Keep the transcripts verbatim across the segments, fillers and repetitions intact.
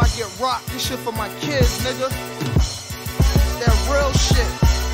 I get rocked, this shit for my kids, nigga. That real shit.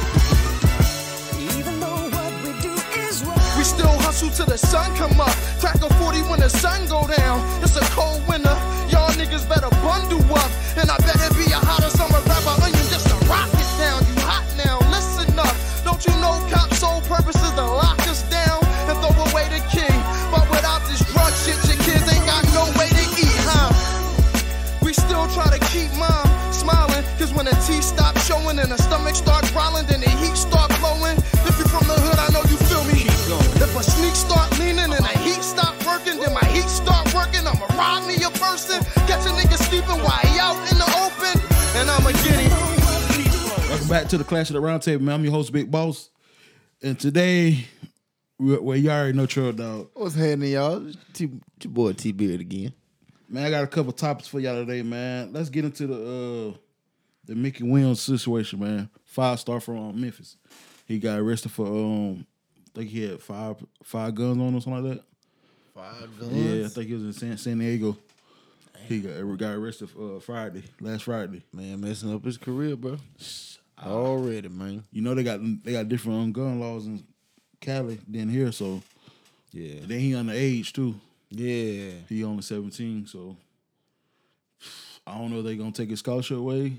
Even though what we do is wrong, we still hustle till the sun come up. Crack a forty when the sun go down. It's a cold winter, y'all niggas better bundle up. And I better be a hotter summer rapper onion just to rock it down. You hot now, listen up. Don't you know cops' sole purpose is to lock us down and throw away the key? But without this drug shit, your kids ain't got no way to eat, huh? We still try to keep mom smiling, cause when the teeth stop showing and the stomach start growling, then the heat start blowing. If you're from the hood, I know you feel me. If a sneak start leaning and the heat stop working, then my heat start working. I'ma rob me a person, catch a nigga sleeping while he out in the open, and I'ma get him. Welcome back to the Clash of the Round Table, man. I'm your host, Big Boss. And today, well, you already know Trail Dog. What's happening, y'all? It's your boy T-Beard again. Man, I got a couple topics for y'all today, man. Let's get into the uh, the Mickey Williams situation, man. Five star from um, Memphis. He got arrested for, um, I think he had five five guns on or something like that. Five guns? Yeah, I think he was in San, San Diego. He got, got arrested uh, Friday, last Friday. Man, messing up his career, bro. Already, man. You know they got they got different um, gun laws in Cali than here, so yeah. Then he underage too. Yeah, he only seventeen, so I don't know if they're gonna take his scholarship away.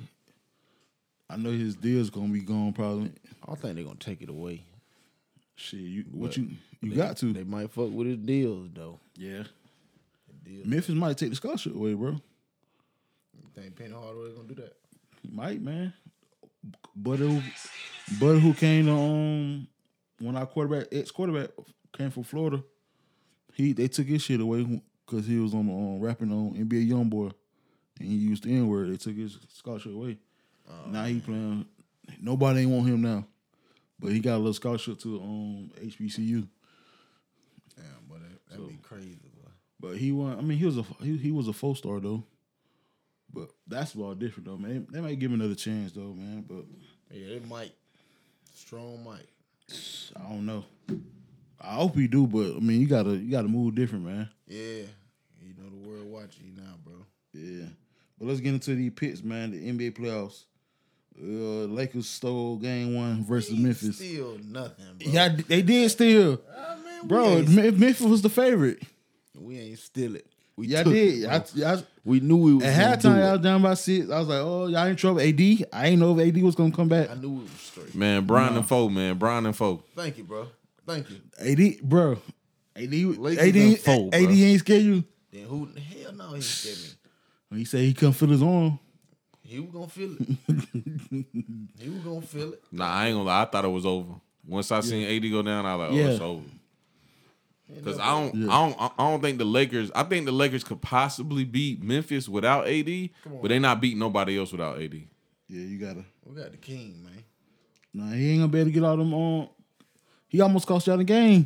I know his deal's gonna be gone probably. I don't think they're gonna take it away. Shit, you what you you they, got to? They might fuck with his deals though. Yeah, deals. Memphis might take the scholarship away, bro. You think Penny Hardaway gonna do that? He might, man. But who, but who came to um when our quarterback ex quarterback came from Florida, he they took his shit away because he was on um, rapping on N B A YoungBoy and he used the N word. They took his scholarship away. Uh, now he playing. Nobody ain't want him now, but he got a little scholarship to um H B C U. Damn, but that, that'd so, be crazy. Boy. But he won. I mean, he was a he, he was a four star though. But basketball different though, man. They, they might give him another chance though, man. But yeah, they might. Strong might. I don't know. I hope he do, but I mean, you gotta you gotta move different, man. Yeah, you know the world watching you now, bro. Yeah, but let's get into these picks, man. The N B A playoffs. Uh, Lakers stole game one versus we Memphis. Still nothing, bro. Yeah, they did steal, I mean, bro. Memphis was the favorite. We ain't steal it. We y'all did. Y'all, y'all, we knew we was at halftime. Y'all was down by six. I was like, "Oh, y'all in trouble." A D. I ain't know if A D was gonna come back. I knew it was straight. Man, Brian no. and Foe, man, Brian and Foe. Thank you, bro. Thank you. A D, bro. A D. Lakers A D. Foe, A D ain't scared you. Then who? Hell no, he ain't scared me. When he said he couldn't feel his arm, he was gonna feel it. he was gonna feel it. Nah, I ain't gonna lie. I thought it was over. Once I yeah. seen A D go down, I was like, "Oh, yeah. it's over." Because I don't, yeah. I don't, I don't think the Lakers. I think the Lakers could possibly beat Memphis without A D, but they not beat nobody else without A D. Yeah, you gotta. We got the king, man. Nah, he ain't gonna be able to get all them on. He almost cost y'all the game,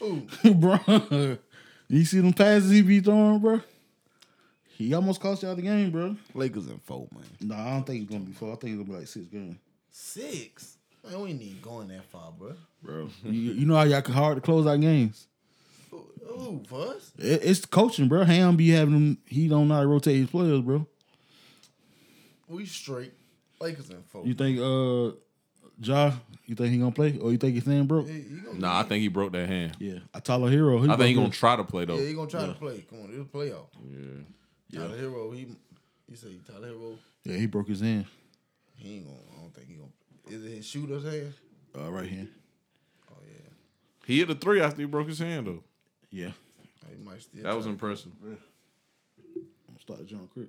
bro. You see them passes he be throwing, bro. He almost cost y'all the game, bro. Lakers in four, man. Nah, I don't think it's gonna be four. I think it's gonna be like six games. Six? Man, we ain't even going that far, bro. Bro, you, you know how y'all hard to close out games. Ooh, for us? It, it's coaching, bro. Ham be having him. He don't know how to rotate his players, bro. We straight. Lakers in four. You think, uh, Ja? You think he gonna play, or you think his hand broke? Yeah, nah, I think he broke that hand. Yeah, a Tyler Hero. I think he gonna try to play though. Yeah, he gonna try yeah. to play. Come on, it's a playoff. Yeah. Tyler yeah. Hero, he you say Tyler Hero? Yeah, he broke his hand. He ain't gonna. I don't think he gonna. Is it his shooter's hand? Uh, right hand. Oh yeah. He hit a three after he broke his hand though. Yeah. He might still that was impressive. Yeah. I'm gonna start the John quick.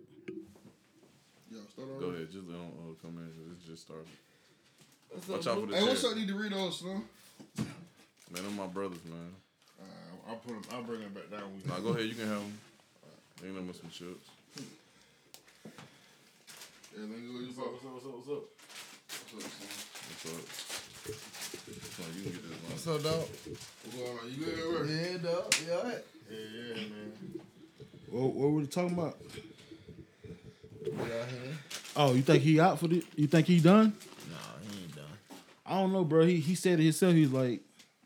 Yo, start Go ahead, just don't uh, come in. It's just started. What's Watch up, out for the Hey, chat. what's up, need to read those, son? Man, them my brothers, man. Uh, I'll put them. I'll bring them back down. Nah, go ahead. You can have them. Ain't nothing but some chips. Yeah, what's up? What's up? What's up? What's up? What's up, son? What's up? What's up? You can get this one. What's up, dog? What's going on? You good, bro? Yeah, dog. You all right? Yeah, yeah, man. What, what were we talking about? We out here. Oh, you think he out for the? You think he done? No, he ain't done. I don't know, bro. He he said it himself. He's like,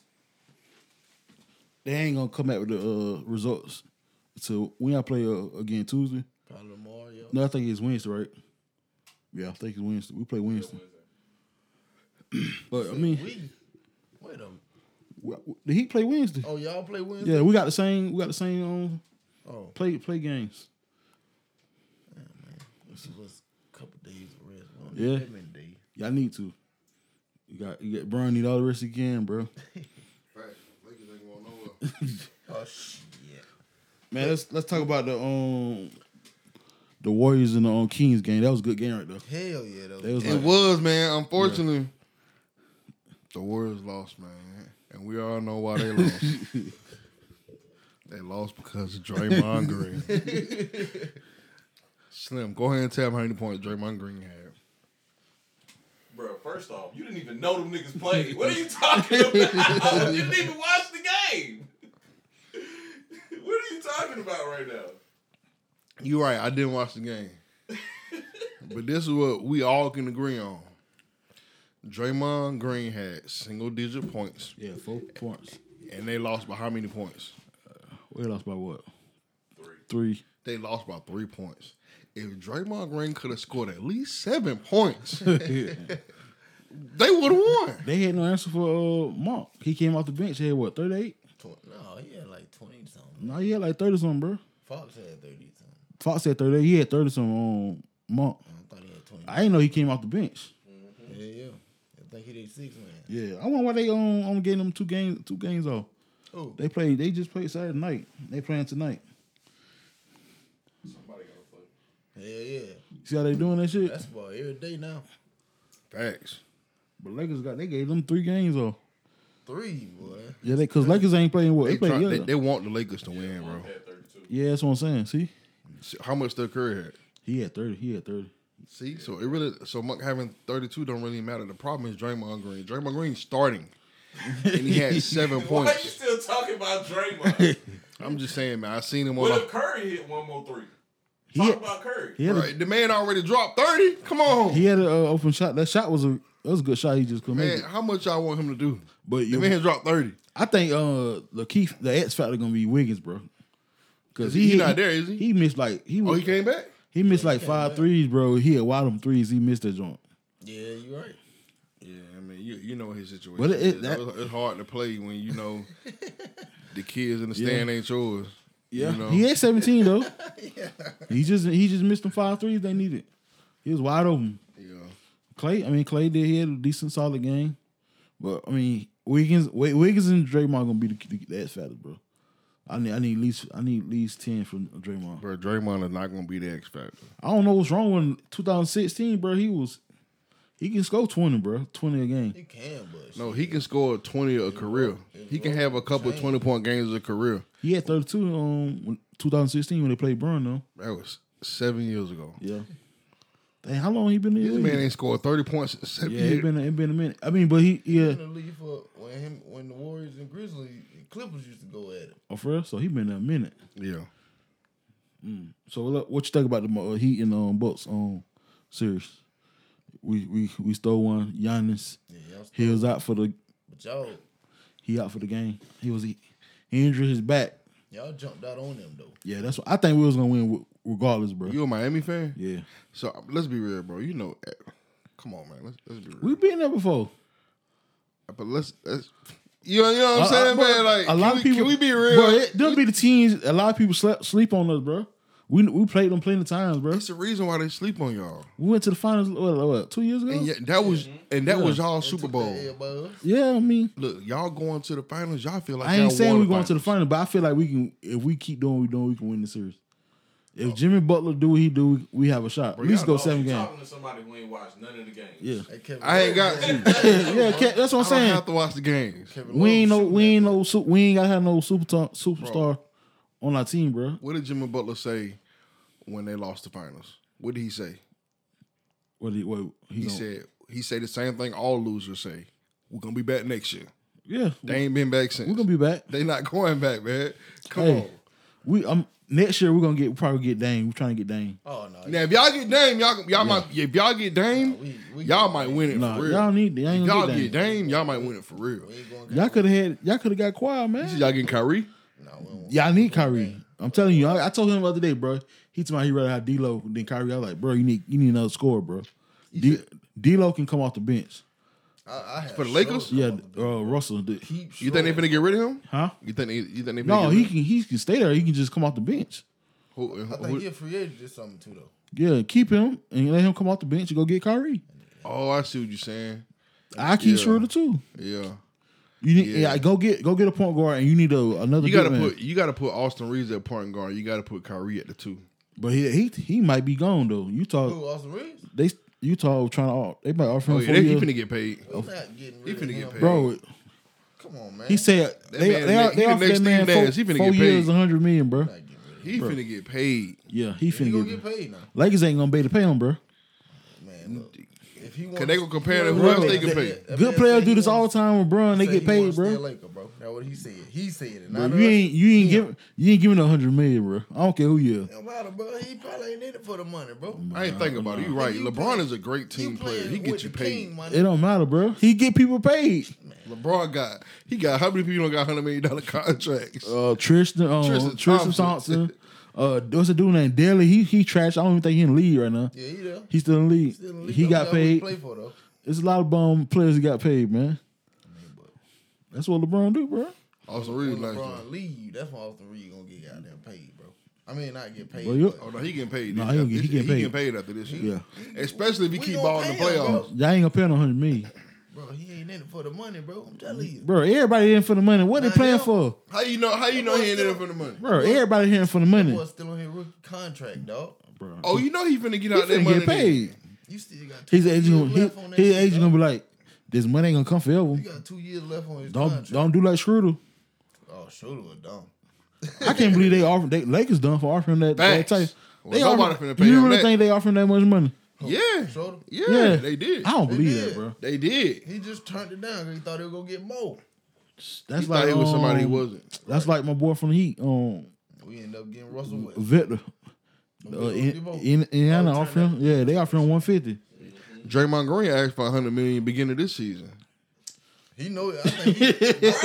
they ain't gonna come back with the uh, results. So we gotta play uh, again Tuesday. Probably tomorrow, yo. No, I think it's Wednesday, right? Yeah, I think it's Wednesday. We play Wednesday. But I mean, We, wait a minute. w- the Heat play Wednesday. Oh, y'all play Wednesday? Yeah, we got the same. We got the same um, Oh, play play games. this was a couple days of rest. Well, Yeah. that many days. Y'all need to. You got you got Brian need all the rest again, bro. Fact. Lakers ain't going nowhere. Oh, shit. Man, let's let's talk about the um the Warriors and the um, Kings game. That was a good game right there. Hell yeah, though. They was It like, was, man. Unfortunately, the Warriors lost, man. And we all know why they lost. They lost because of Draymond Green. Slim, go ahead and tell them how many points Draymond Green had. Bro, first off, you didn't even know them niggas played. What are you talking about? You didn't even watch the game. What are you talking about right now? You're right. I didn't watch the game. But this is what we all can agree on. Draymond Green had single-digit points, yeah, four points. and they lost by how many points? We lost by what? Three. Three. They lost by three points. If Draymond Green could have scored at least seven points, they would have won. They had no answer for uh, Mark. He came off the bench. He had what, thirty-eight? Tw- No, he had like twenty something. No, he had like thirty something, bro. Fox had thirty something. Fox had thirty-eight. He had thirty something on Mark. I thought he had twenty. I didn't know he came off the bench. Yeah, yeah. I think he did six, man. Yeah, I wonder why they um only gave them two games two games off. Oh, They played. They just played Saturday night. They playing tonight. Somebody gotta play. hell yeah. See how they doing that shit? That's about every day now. Facts. But Lakers got they gave them three games off. Three, boy. Yeah, they because Lakers ain't playing what They, they, play. try, Yeah, they, they want the Lakers to win, bro. Had thirty-two. yeah, that's what I'm saying. See, How much Steph Curry had? he had thirty. He had thirty. See, so it really, so Monk having thirty-two don't really matter. The problem is Draymond Green. Draymond Green starting, and he had seven Why are you points. still talking about Draymond? I'm just saying, man. I seen him on. What A, if Curry hit one more three? He Talk had, about Curry. he had, right, the man already dropped thirty. Come on, a, he had an uh, open shot. That shot was a that was a good shot. He just couldn't man. make it. How much y'all want him to do? But The you, man dropped thirty. I think uh the key the X factor gonna be Wiggins, bro. Because He not there, is he? He missed like he Oh, was, he came back. he missed like five threes, bro. He had wide them threes. He missed that joint. Yeah, you right. Yeah, I mean, you you know his situation. But it- is. that- it's, it's hard to play when you know the kids in the stand ain't yours. Yeah, you know? he had seventeen though. He just he just missed them five threes they needed. He was wide open. Yeah. Clay, I mean Clay did he had a decent solid game, but I mean Wiggins, Wiggins and Draymond gonna be the, the, the X factor, bro. I need I need at least I need at least ten from Draymond. Bro, Draymond is not gonna be the X factor. I don't know what's wrong with twenty sixteen, bro. He was he can score twenty, bro, twenty a game. He can, but No, he can score twenty a career. He can have a couple twenty point games as a career. He had thirty two um when, twenty sixteen when they played Burn though. That was seven years ago. Yeah. Dang, how long he been in the This league? man ain't scored thirty points in seven Yeah, years. it been it been a minute. I mean, but he yeah. in the league for when him when the Warriors and Grizzlies and Clippers used to go at it. Oh, for real? So he been there a minute. Yeah. So look, what you think about the uh, Heat and um, Bucks um series? We we we stole one. Giannis, Yeah, y'all he was out for the But y'all he out for the game. He was he, he injured his back. y'all jumped out on them though. Yeah, that's what I think we was gonna win w- regardless, bro. You a Miami fan? Yeah, So let's be real, bro. You know, eh, come on, man. Let's let's be real. we been there before. but let's let's. You know, you know what I'm Uh, saying, bro, man? Like, a lot can of we, people. can we be real? Bro, it, there'll be the teams. A lot of people slept, sleep on us, bro. We we played them plenty of times, bro. That's the reason why they sleep on y'all. We went to the finals what, what two years ago. And yeah, that was and that Yeah. was y'all Super Bowl. Yeah, buzz. Yeah, I mean, Look, y'all going to the finals. Y'all feel like I y'all ain't saying won we're the going to the finals. final, but I feel like we can. If we keep doing what we're doing, we can win the series. If Jimmy Butler do what he do, we, we have a shot. At least y'all go seven You games. talking to somebody who ain't watched none of the games. Yeah, Hey, Kevin I ain't got Love, to. yeah. Ke- That's what I'm I don't saying. have to watch the games. Kevin We ain't Love no, shooting we that ain't no, su- we ain't gotta have no superstar, superstar on our team, bro. What did Jimmy Butler say when they lost the finals? What did he say? What he, what he, He don't- said he said the same thing all losers say. We're gonna be back next year. yeah, They ain't been back since. we're gonna be back. They not going back, man. Come Hey, on. we um next year we're gonna get probably get Dame. We're trying to get Dame. Oh no, Now if y'all get Dame, y'all y'all might if y'all get Dame, we, we y'all going- might win it Nah, for real. y'all need. Y'all ain't if gonna y'all get get Dame. Dame, y'all might win it for real. We ain't going Y'all could have had. Y'all could have got quiet, man. Y'all getting Kyrie? No, we don't- Y'all need Kyrie. I'm telling you. I, I told him the other day, bro. He told me he rather have D'Lo than Kyrie. I was like, bro, you need you need another scorer, bro. D, D'Lo can come off the bench. I, I For the Lakers? Yeah, uh, Russell. Did. You think they finna get rid of him? Huh? You think they, you think they finna No, get he rid can he can stay there. He can just come off the bench. Who, I who, think he a free agent or something too though. Yeah, keep him and let him come off the bench and go get Kyrie. Oh, I see what you're saying. I keep Yeah. Schroeder too. Yeah. You need Yeah. yeah. go get go get a point guard and you need a, another. You gotta big man. put you gotta put Austin Reeves at point guard. You gotta put Kyrie at the two. But he he he might be gone though. Utah Who, Austin Reeves? they Utah trying to they might offer him Oh yeah, four they, he years. finna get paid. He's not getting He rid finna of get him. paid. Bro, Come on, man. he said That they man- they, he they the offered next that man Steve four, Nash. He finna four get paid. years, a hundred million, bro. Not getting rid of him. He finna get paid. Yeah, he He finna gonna get. get paid now, Lakers ain't gonna be able to pay him, bro. man. Look, if he wants, Can they go compare to Bro, who else that- they can that- pay? that Good man players said do he this all wants- the time with Bron. They said get he paid, wants to stay a bro. Laker, bro. That's what he said. He said it. Bro, Not you us. ain't you ain't Him. give you ain't giving a hundred million, bro. I don't care who you. No matter, bro. He probably ain't in it for the money, bro. I ain't thinking about it. You right. You LeBron playing- is a great team You player. playing He get with you the paid. king money. It don't matter, bro. He get people paid. LeBron got he got how many people don't got hundred million dollar contracts? Uh, Tristan, um, Tristan Tristan, Thompson. Thompson. Uh, what's a dude named Daly? He he trash. I don't even think he in the league right now. Yeah, he there. He's still in the league. Still in the league. He I got forgot who he paid. Play for though. There's a lot of bum players that got paid, man. That's what LeBron do, bro. Austin When Reeves nice. though. LeBron leave, that's when Austin Reeves gonna get goddamn paid, bro. I mean, not get paid. Well, you- Oh no, he getting paid. No, this he year. gonna get- he This- getting he paid. getting paid after this year. Yeah, Especially if he We keep gonna balling the pay him, playoffs. y'all ain't gonna pay no hundred million, bro, he ain't in it for the money, bro. I'm telling you. bro. Everybody in for the money. What they Nah, playing him. for, How you know? How you know he ain't in it for the money? bro? Everybody here for the money, Boy, still on his rookie contract, dog. bro. Oh, you know he finna get He out that finna money. get paid. You still got two His years agent, gonna, left his, on that his shit, agent dog. gonna be like, "This money ain't gonna come forever. You got two years left on his Don't contract. don't do like Schroeder." Oh, Schroeder was dumb. I can't believe they offer they Lakers done for offering that, that Facts. type. Well, They nobody offer, finna pay you him really that. think they offering that much money? Yeah, Schroeder? yeah, Yeah. they did. I don't They believe did. that, bro. They did. He just turned it down because he thought he was gonna get more. That's He like thought he was somebody he um, wasn't. That's like my boy from the Heat, um, We ended up getting Russell Westbrook. Victor. Uh, in, in, Indiana Oh, offer him, yeah, they offer him one fifty. Draymond Green asked for a hundred million beginning of this season. He know it. I think he,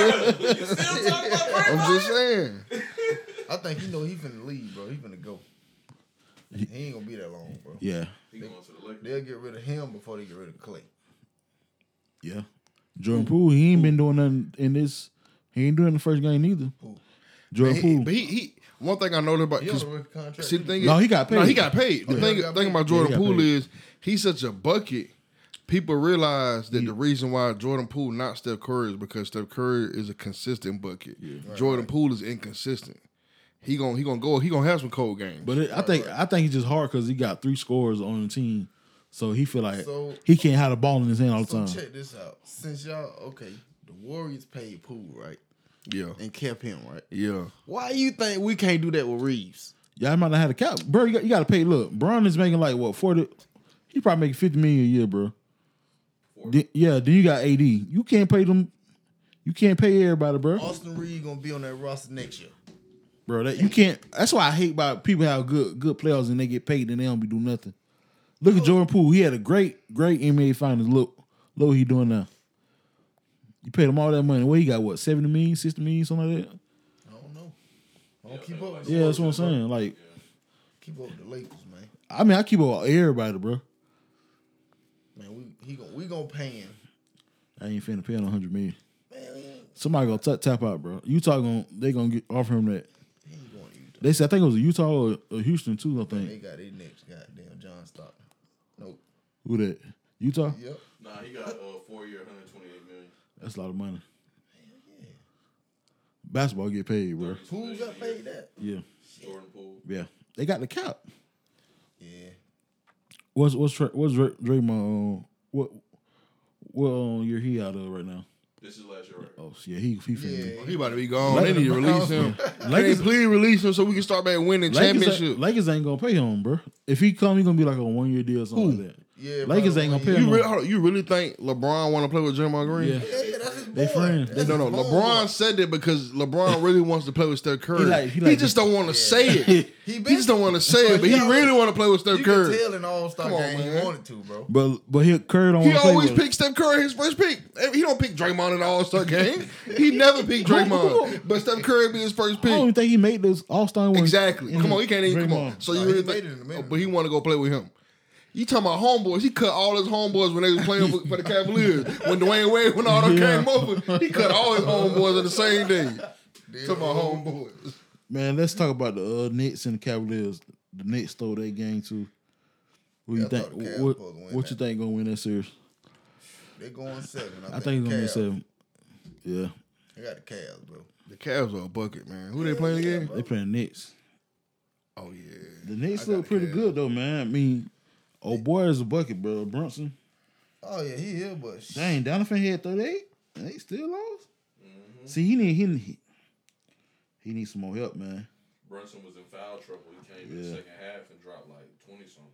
I'm just saying. I think he know he finna leave, bro. He finna go. He ain't gonna be that long, bro. Yeah, He going to the Lakers. They'll get rid of him before they get rid of Clay. yeah. Jordan Poole, he ain't been doing nothing in this. He ain't doing the first game either. Who? Jordan He, Poole. but he, he one thing I know about He on because the rookie contract. see the thing No, is, he got No, paid. he got paid. The yeah. thing, He got thing paid. about Yeah, Jordan he got Poole paid. is he's such a bucket. People realize that the reason why Jordan Poole not Steph Curry is because Steph Curry is a consistent bucket. Jordan Poole is inconsistent. He gonna he gonna go. He gonna have some cold games. But it, I think I think it's just hard because he got three scores on the team, so he feel like So- he can't have the ball in his hand all the So time. check this out. Since y'all okay, the Warriors paid Poole, right? yeah, And kept him, right? yeah. Why you think we can't do that with Reeves? Y'all might not have the cap, bro. You got, you got to pay. Look, Bron is making like what forty. He probably making fifty million a year, bro. Then- yeah, then you got A D. You can't pay them. You can't pay everybody, bro. Austin Reed gonna be on that roster next year. Bro, that you can't. That's why I hate about people have good good players and they get paid and they don't be doing nothing. Look at Jordan Poole. He had a great great N B A Finals. Look, look what he doing now. You paid him all that money. What he got? What seventy million, sixty million, something like that? I don't know. I don't keep up. With Yeah, the that's what I'm Lakers, bro. saying. Like, Keep up with the Lakers, man. I mean, I keep up with everybody, bro. Man, we he gonna we gonna pay him. I ain't finna pay him a hundred million. Man, he ain't, Somebody gonna tap tap out, bro. Utah gonna they gonna get offer him that. he ain't going to Utah. They said I think it was Utah or, or Houston too. I They think got their next goddamn John Stockton. Nope. who that? Utah. Yep. Nah, he got a uh, four year, one hundred twenty-eight million. That's a lot of money. Basketball get paid, bro. Poole got paid that. Yeah, Jordan Poole. yeah. They got the cap. Yeah. What's what's Tra- what's Dray- Draymond? Uh, what what um, year he out of right now? This is last year, right? Oh yeah, he he finna. Yeah. He about to be gone. Lakers- They need to release him. They Lakers- please release him so we can start back winning Lakers, championship. ain't- Lakers ain't gonna pay him, bro. If he come, he gonna be like a one year deal or something like that. Yeah, Lakers bro, ain't gonna when pay You him. really, no- hold on, you really think LeBron want to play with Draymond Green? Yeah. Yeah, yeah, that's his boy. They friends. That's No, no. his LeBron boy. said that because LeBron really wants to play with Steph Curry. He, like- he like- just don't want to say it. He, He been, just don't want to say it, but he Yeah, really want to play with Steph you Curry. can tell in All Star Come on, game he man. wanted to, bro. But but he Curry don't He want to play always with. picks Steph Curry his first pick. He don't pick Draymond in the All Star game. He never picked Who- Draymond, who- but Steph Curry be his first I don't pick. even think he made this All Star. Exactly. Come on, he can't even come on. Draymond. So Nah, you he really made think, it in a minute. oh, but he want to go play with him. You talking about homeboys? He cut all his homeboys when they was playing for, for the Cavaliers. When Dwayne Wade, when all them Yeah. came over, he cut all his homeboys on the same day. Talking about homeboys. Man, let's talk about the uh, Knicks and the Cavaliers. The Knicks stole that game too. What Yeah, you I think? thought the Cavs What, supposed to win what you that. think gonna win that series? They going seven. I, I think it's gonna be Cavs. seven. Yeah, I got the Cavs, bro. The Cavs are a bucket, man. Who they playing again? they playing Knicks. Oh yeah. The Knicks I got look the pretty Cavs. good though, man. I mean, old boy is a bucket, bro. Brunson. Oh yeah, he here, but sh- Dang, Donovan had thirty-eight. And they still lost. See, he need he, he he needs some more help, man. Brunson was in foul trouble. He came in the Yeah. second half and dropped like twenty something.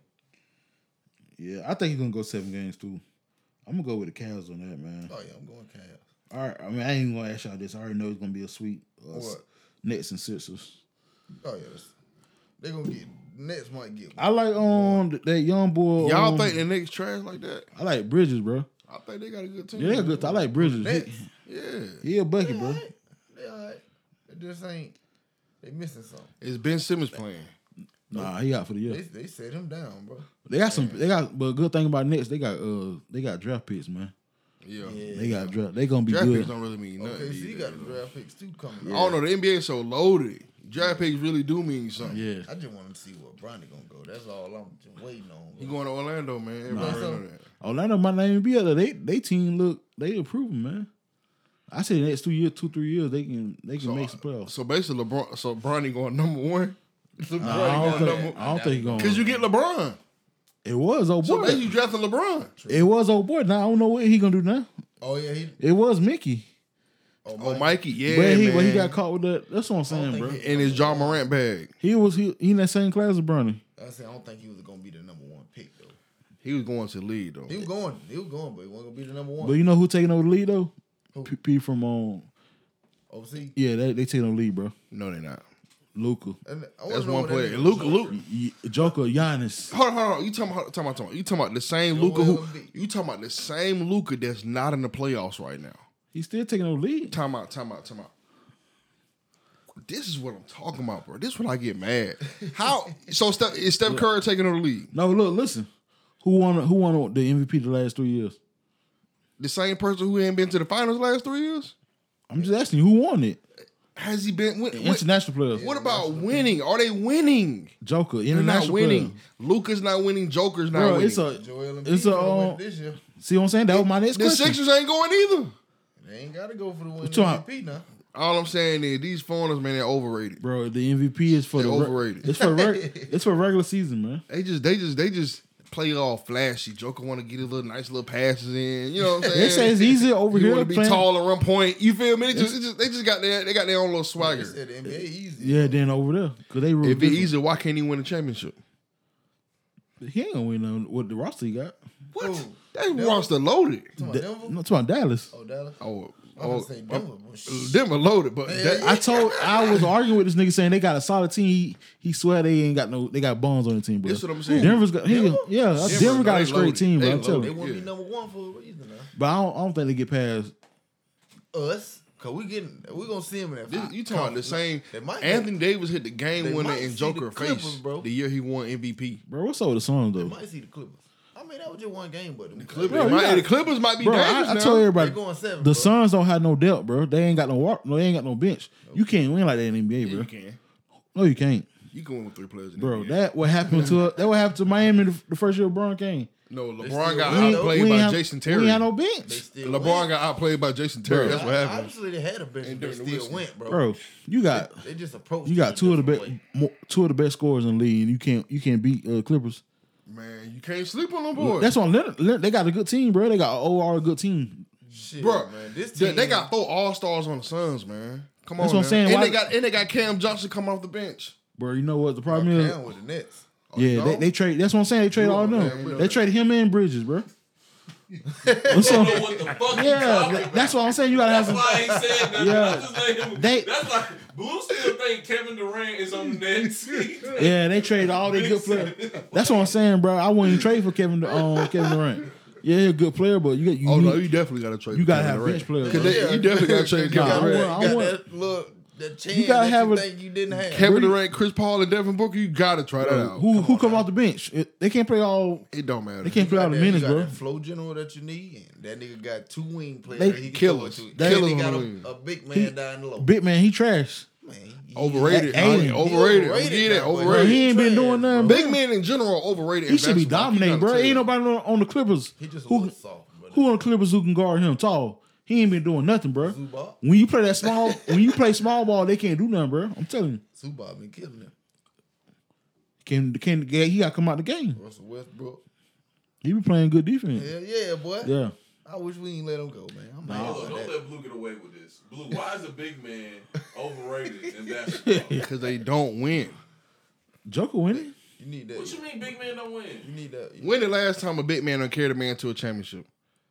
Yeah, I think he's gonna go seven games too. I'm gonna go with the Cavs on that, man. oh yeah, I'm going Cavs. All right, I mean, I ain't gonna ask y'all this. I already know it's gonna be a sweep. Uh, What? Nets and Sixers. Oh yeah, that's- they gonna get Nets might get. I like um th- that young boy. Y'all um, think the Knicks trash like that? I like Bridges, bro. I think they got a good team. Yeah, good. I like Bridges. Nets. He, Yeah. he a bucket, bro. They all right. They just ain't. They missing something. Is Ben Simmons playing? Nah, he out for the year. They they set him down, bro. They got some. They got. But good thing about Nets, they got uh they got draft picks, man. Yeah. They got draft. They gonna be Draft good. picks don't really mean nothing. Okay, so you either. got the draft picks too coming. I don't know. The N B A is so loaded. Draft picks really do mean something. Yeah. I just want to see what Bronny gonna go. That's all I'm just waiting on. He going to Orlando, man. Everybody Nah. know that. Orlando might not even be up there. They they team look. They improving, man. I say the next two years, two three years, they can they can make some playoffs. So basically, LeBron. So Bronny going number one. So Nah, I Bronny don't going think. number. I don't think he going. Because you get LeBron. It was old So boy. basically, you drafting LeBron. It was old boy. Now I don't know what he gonna do now. Oh yeah, he. It was Mickey. Oh, Oh, Mike. Mikey, yeah, but he, man. but he got caught with that. That's what I'm saying, think bro. he- in his John Morant bag. He was he, he in that same class as Bronny. I said I don't think he was gonna be the number one pick though. He was going to lead though. He was going, he was going, but he wasn't gonna be the number one. But you know who taking over the lead though? Who? P, P from um Overseas. yeah they they taking over the lead, bro. No, they're not. Luca, And I wanna That's know one what that player. nigga- Luke, Luke. Y- Joker, Giannis. Hold on, hold on. You talking about, talking about, talking about, you talking about the same Joel Luca who? Embiid. You talking about the same Luca that's not in the playoffs right now? He's still taking over the lead. Time out, time out, time out. This is what I'm talking about, bro. This is when I get mad. How? So Steph, is Steph Curry taking over the league? No, look, listen. Who won? Who won the M V P the last three years? The same person who ain't been to the finals the last three years? I'm just asking you, who won it? Has he been? Win, win- International players. what about winning? Are they winning? Joker, They're not international winning. player. Luca's not winning. Joker's not Bro, winning. it's a. Joel Embiid It's a. gonna win Um, this year. see what I'm saying? That was my next the question. Sixers ain't going either. They ain't gotta go for the win What you M talking V P now. All I'm saying is these foreigners, man, they're overrated. Bro, the M V P is for They're the re- overrated. It's for reg- it's for regular season, man. They just, they just, they just play all flashy. Joker want to get a little nice little passes in. You know what I'm saying? They say it's easy over You here. want to be playing- tall and run point. You feel me? They just, it just, they just got their, they got their own little They swagger. said the N B A easy. Yeah, then over there because they real If it's different. easy, why can't he win a championship? He ain't gonna win on what the roster he got. What? Who? That Denver? roster loaded. Talking Da- about Denver? I'm talking about Dallas. Oh, Dallas. Oh, I was oh, gonna say Denver. but shit. Denver loaded, but Yeah, that, yeah. I told I was arguing with this nigga saying they got a solid team. He, he swear they ain't got no they got bones on the team, bro. That's what I'm saying. Denver's got he, Denver? yeah, Denver, Denver, got they a straight loaded. team, They bro. I'm loaded. telling They you. want to Yeah. be number one for a reason now. But I don't, I don't think they get past. Us, cause we getting, we gonna see him in that. This, you talking about the same? They might Anthony Davis hit the game they winner might in see Joker the Clippers, face bro. the year he won M V P. Bro, what's up with the Suns They though? might see the Clippers. I mean, that was just one game, but the Clippers, Bro, you might, got- the Clippers might be Bro, dangerous I, I now. told everybody They going seven, the bro. Suns don't have no depth, bro. They ain't got no walk, no, they ain't got no bench. You can't win like that in the N B A, Yeah, bro. you can. No, you can't, You can win with three players, in the bro. N B A. That what happened to that what happened to Miami the, the first year LeBron came. no, still LeBron got win, though. outplayed we by ain't have, Jason We Terry. ain't had no They bench, still LeBron went. got outplayed by Jason Terry. Bro. That's what happened. Obviously, they had a bench, And but they during the still whiskey. went, bro. bro. You got They just approached. you got it two of a the different best way. two of the best scorers in the league. And you can't you can't beat uh, Clippers. Man, you can't sleep on them boys. That's on Leonard, Leonard. They got a good team, bro. They got an overall good team. Shit, Bro, man. This they, team, they got four All Stars on the Suns, man. Come on, That's what I'm man. saying. And Why- they got and they got Cam Johnson coming off the bench. Bro, you know what the problem is? Cam with the Nets. Yeah, no? they, they trade. That's what I'm saying. They trade We all of know, them. man, we know They that. traded him and Bridges, bro. You don't know what the fuck you Yeah, talking that- about. that's what I'm saying. You gotta have That's some. why I ain't said nothing. Yeah. I just let him. They- that's like Blue still think Kevin Durant is on the Nets. Yeah, they traded all their good players. That's what I'm saying, bro. I wouldn't even trade for Kevin um, Kevin Durant. Yeah, he's a good player, but you got you. Oh need, no, you definitely got to trade. you for gotta Kevin have Durant. bench players. 'Cause bro. they- you definitely got to trade Nah, Kevin I Durant. want- You got want- that look, that chance You gotta that have you a- think you didn't have. Kevin Durant, Chris Paul, and Devin Booker. You got to try that out. Who who come off the bench? It- they can't play all. It don't matter. They can't play all the You got minutes, that- you bro. got that flow general that you need, and that nigga got two wing players. They that he can killers. throw it to. They Then killers he on got the a, wing. a big man He- down low. Big man, he trash. Man, he- Overrated. Hey, I- hey, overrated. overrated Yeah, that now, boy. Bro, overrated. he ain't been Trash, doing nothing. Big bro. men in general are overrated. He in should be basketball. You dominating, gotta bro. tell Ain't you. nobody on, on the Clippers. He just a Who little soft. But who on the Clippers who can guard him tall? He ain't been doing nothing, bro. Zubac, When you play that small, when you play small ball, they can't do nothing, bro. I'm telling you. Zubac been killing him. Can can he got to come out the game? Russell Westbrook. He be playing good defense. Hell yeah, boy. Yeah. I wish we ain't let him go, man. I'm mad Hold on, about don't that. let Blue get away with this. Blue, why is a big man overrated in basketball? Because they don't win. Joker winning. You need that. What you mean big man don't win? You need that. When the last time a big man done carried a man to a championship?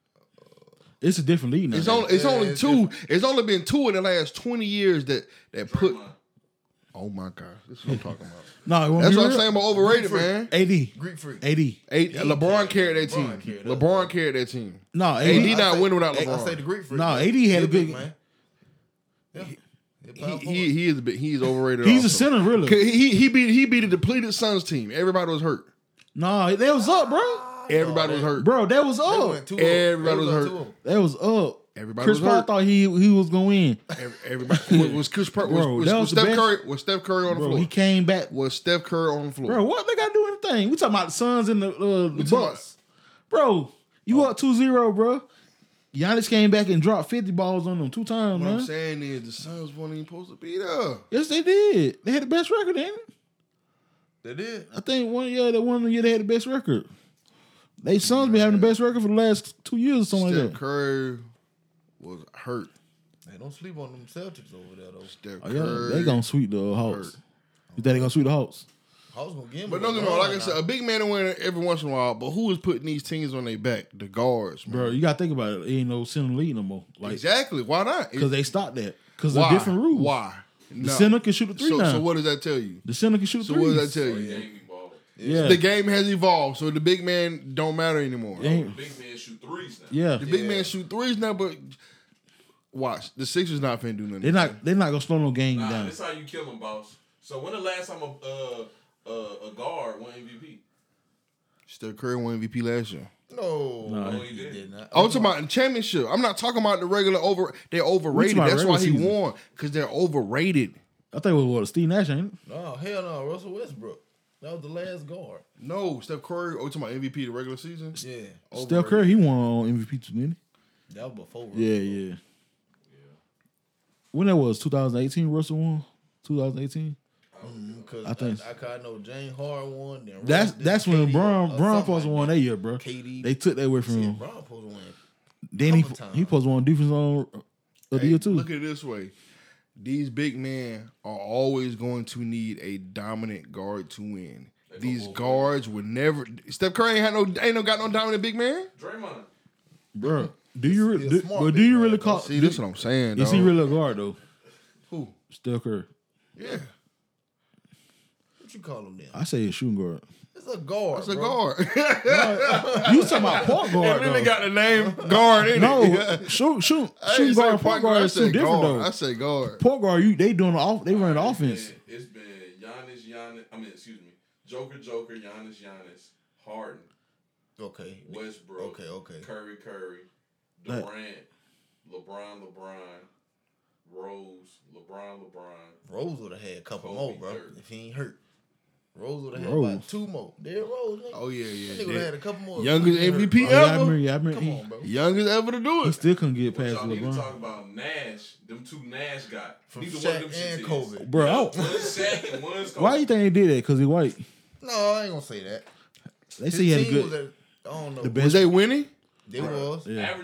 It's a different league now. It's only it's Yeah, only it's two. It's only been two in the last twenty years that that put. Draymond. Oh my gosh, this is what I'm talking about. No, That's what I'm saying about overrated, man. A D. Greek freak. A D. Eight, LeBron carried that LeBron team. carried that. LeBron carried that team. No, A D A D. not I say- winning without I say the LeBron. Greek freak. No, man. A D had He a big- man. Yeah. He, he he is a bit. He is overrated. He's a also. center, really. He he he beat he beat a depleted Suns team. Everybody was hurt. No, they was up, bro. Everybody was hurt. Bro, that was up. Everybody was hurt. That was up. Everybody Chris was Paul hurt. thought he he was going to win. Every- Everybody was, was Chris Paul. Was, Bro, was, that was was the Steph best. Curry? Was Steph Curry on the Bro, floor? he came back. Was Steph Curry on the floor? Bro, what they got to do anything? We talking about the Suns and the, uh, the talking Bucks. Bro, you up two zero, bro. Giannis came back and dropped fifty balls on them two times, What I'm man. saying is the Suns weren't even supposed to be there. Yes, they did. They had the best record, ain't it? They did. I think one year, that one year they had the best record. They Suns been having the best record for the last two years or something Steph like that. Curry was hurt. Hey, don't sleep on them Celtics over there though. Steph Oh, Curry. yeah, they gonna sweep the Hawks. hurt. You think they gonna sweep the Hawks? I was gonna give him. But a no, no, no. run Like I now. said, a big man will win every once in a while. But who is putting these teams on their back? The guards, man. Bro, you gotta think about it. It ain't no center league no more. Like, exactly. Why not? because they stopped that. Because Why? of different rules. Why? The center can shoot a three so, now. so what does that tell you? The center can shoot So three. what does that tell you? Jamie ball. Yeah. The game has evolved, so the big man don't matter anymore. They ain't- Big man shoot threes now. yeah. The big man shoot threes now, but watch the Sixers not finna do nothing. They're not they're not gonna slow no game Nah, down. this how you kill him, boss. So when the last time a uh, uh, a guard won M V P? Steph Curry won M V P last year. No, No, no, he he didn't. did not. I'm talking about the championship. I'm not talking about the regular over. They're overrated. about That's why he regular season. won because they're overrated. I think it was what Steve Nash, ain't it? No, hell no, Russell Westbrook. That was the last guard. No, Steph Curry. Oh, you talking about M V P the regular season? Yeah, Steph Curry, he won on M V P too, didn't that was before. he? Yeah, Russell. yeah. When that was twenty eighteen, Russell won. twenty eighteen. Because I I, think- I, I know James Harden won. Then That's Russ, that's then when K D Braun or Braun something supposed to like won that. that year, bro. K D. They took that away from Yeah, him. Braun supposed to win. Then he couple times. he supposed to won defense on of the Hey, year too. Look at it this way: these big men are always going to need a dominant guard to win. These guards would never. Steph Curry ain't had no ain't no got no dominant big man. Draymond. Bro, do you re- He a do, smart but do big you man, really though. call? See, this is what I'm saying. Is he dog. really a guard though? Who? Steph Curry. Yeah, What you call him then? I say a shooting guard. It's a guard. that's a bro. guard. You talking about point guard? It really though. got the name guard in No, it. shoot, shoot, I ain't shooting say guard, point guard I is say too different guard. though. I say guard. Point guard, you they doing the off, they run the offense. It's been, it's been Giannis, Giannis. I mean, excuse me, Joker, Joker, Giannis, Giannis, Harden, Okay. Westbrook, Okay, okay. Curry, Curry, That- Durant, LeBron, LeBron, Rose, LeBron, LeBron. Rose would have had a couple Kobe more, bro. third. If he ain't hurt. Rose would have had Rose. about two more. Derrick Rose, nigga. Oh yeah, yeah. That nigga would have had a couple more. Youngest if he ain't M V hurt, P Oh, bro. yeah, I ever. remember, yeah, I remember. Come He, on, bro. Youngest ever to do he it. still couldn't get But past y'all need to LeBron. talk about Nash. Them two Nash got. From Neither Shaq one of them and shits Kobe. is. Bro, I One's don't- Shaq and one's Kobe. why you think they did that? Because he white. No, I ain't gonna say that. They His say he had a team good. was at, I don't know. the Was best. they winning? They was. Yeah. Averaging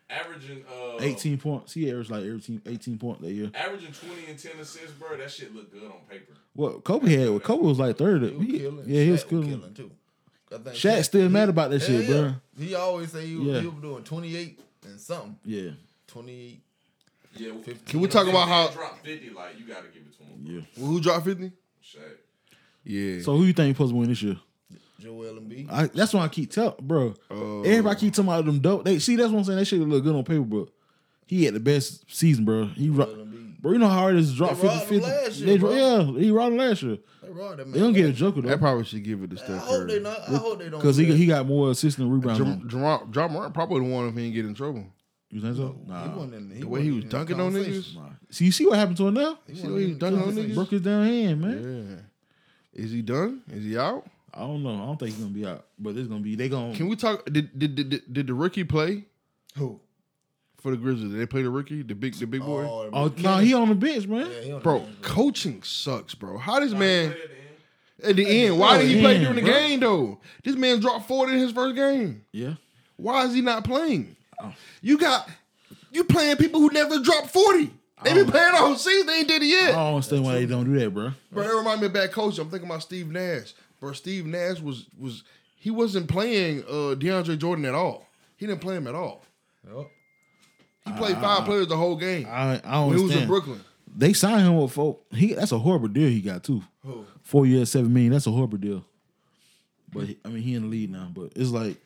averaging uh eighteen points. He averaged like eighteen, eighteen points that year. averaging twenty and ten assists, bro. That shit look good on paper. What Kobe had? Kobe was like third. He was He- killing. yeah, he was Shaq killing. killing too. I think Shaq still mad about that Hell shit, yeah. bro. He always say he was, Yeah. he was doing twenty-eight and something. Yeah, twenty-eight. Yeah, Can we talk about how drop fifty? Like you got to give it to him. yeah. well, who dropped fifty? Shaq. Yeah. So who you think supposed to win this year? Joel Embiid. I, that's why I keep telling, bro. Uh, Everybody keep talking about them dope. They see that's what I'm saying. That shit look good on paper, bro. He had the best season, bro. He ro- Joel Embiid. bro, you know how hard it is to drop They fifty, robbed him fifty. last year, They- bro. yeah, he robbed him last year. They robbed that man. They don't get a joker They though, probably should give it to I Steph hope they Curry. not. I hope they don't. because do he that. he got more assists and rebounds. Jam- on. Jam- John Morant probably the one if he didn't get in trouble. You think so? He Nah. wasn't in, he The way he wasn't was in dunking on conversation. niggas. Nah. See, you see what happened to him now? He See wasn't what he in was dunking on conversation. niggas? Broke his damn hand, man. Yeah. Is he done? Is he out? I don't know. I don't think he's gonna be out, but it's gonna be. They gonna. Can we talk? Did did did, did the rookie play Who? for the Grizzlies? Did they play the rookie, the big the big boy? Oh, oh McKinnon. no, he on the bench, man. Yeah, he on the Bro, bench, bro. coaching sucks, bro. How this Nah, man he played at the end. at the end? Why Oh, did he play yeah, during the bro. game though? This man dropped forty in his first game. Yeah. Why is he not playing? Oh. You got you playing people who never dropped forty. They been playing the whole season. They ain't did it I yet. don't understand why they don't do that, bro. Bro, that remind me of bad coach. I'm thinking about Steve Nash. Bro, Steve Nash was was he wasn't playing uh, DeAndre Jordan at all. He didn't play him at all. Yup. He played five players the whole game. I I don't when he was understand. in Brooklyn. They signed him with four. He that's a horrible deal he got too. Who? Four years, seven million. That's a horrible deal. But he, I mean, he in the lead now. But it's like